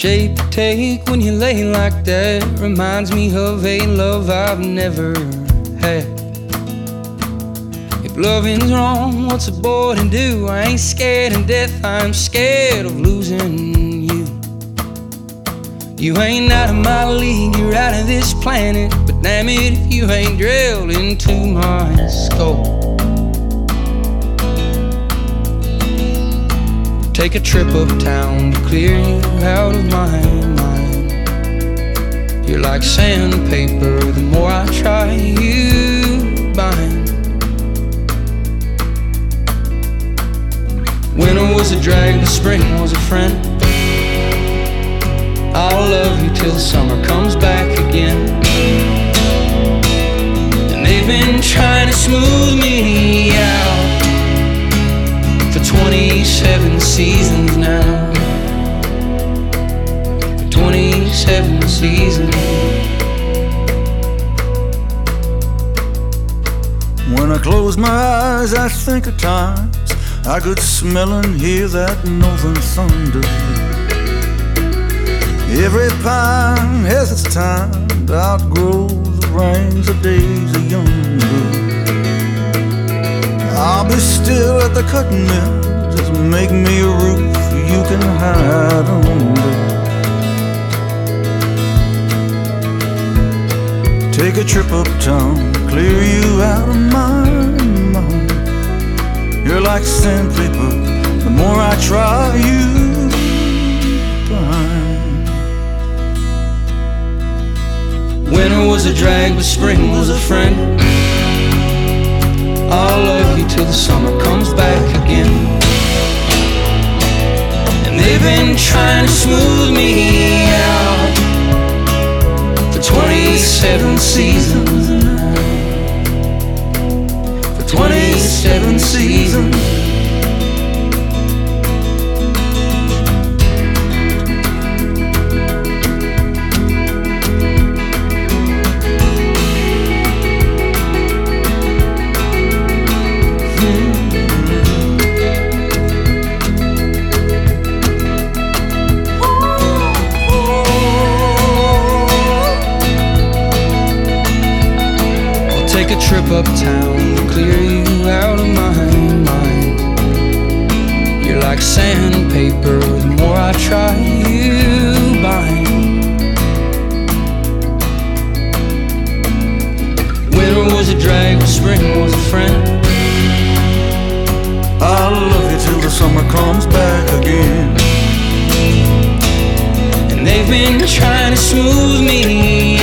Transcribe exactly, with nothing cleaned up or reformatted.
shape you take when you lay like that reminds me of a love I've never had. If loving's wrong, what's a boy to do? I ain't scared of death, I'm scared of losing you. You ain't out of my league, you're out of this planet, but damn it if you ain't drilled into my skull. Take a trip uptown to clear you out of my mind. You're like sandpaper, the more I try you bind. Winter was a drag, the spring was a friend. I'll love you till summer comes back again. And they've been trying to smooth me out for twenty-seven seasons now. For twenty-seven seasons. When I close my eyes, I think of times I could smell and hear that northern thunder. Every pine has its time to outgrow the rains of days of younger. I'll be still at the cutting mill, just make me a roof you can hide under. Take a trip uptown, clear you out of my mind. You're like sandpaper, the more I try you behind. Winter was a drag, but spring was a friend. I'll love you till the summer comes back again. And they've been trying to smooth me out for twenty-seven seasons now. For twenty-seven seasons. Take a trip uptown to clear you out of my mind. You're like sandpaper, the more I try you bind. Winter was a drag, but spring was a friend. I'll love you till the summer comes back again. And they've been trying to smooth me